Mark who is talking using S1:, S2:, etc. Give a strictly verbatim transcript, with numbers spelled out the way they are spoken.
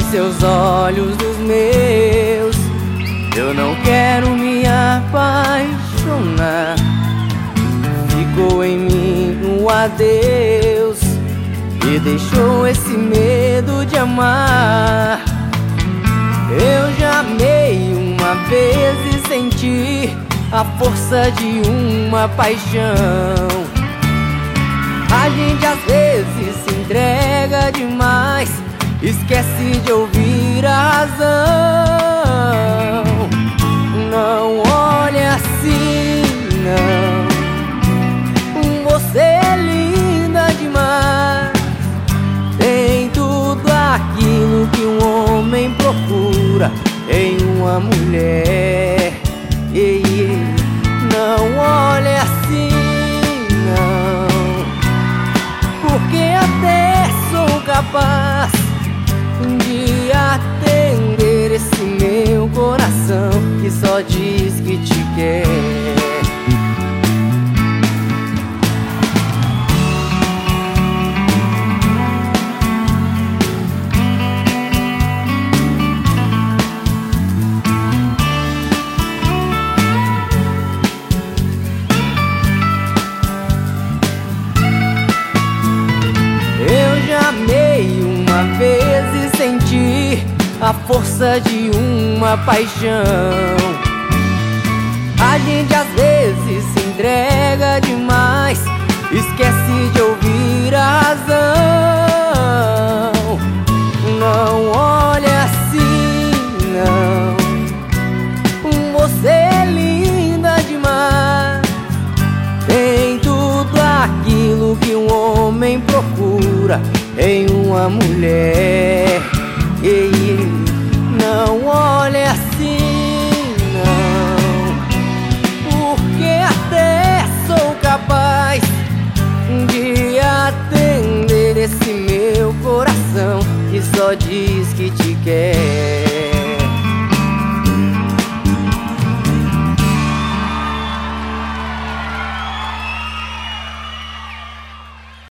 S1: seus olhos nos meus. Eu não quero me apaixonar. Ficou em mim um adeus e deixou esse medo de amar. Eu já amei uma vez e senti a força de uma paixão. A gente às vezes se entrega demais, esquece de ouvir a razão. Não olhe assim, não. Você é linda demais. Tem tudo aquilo que um homem procura em uma mulher. E não olhe assim, não, porque até sou capaz de atender esse meu coração que só diz que te quer. Amei uma vez e senti a força de uma paixão. A gente às vezes se entrega demais, esquece de ouvir a razão. Não olhe assim, não. Você é linda demais. Tem tudo aquilo que um homem procura em uma mulher. E não olhe assim, não, porque até sou capaz de atender esse meu coração que só diz que te quer.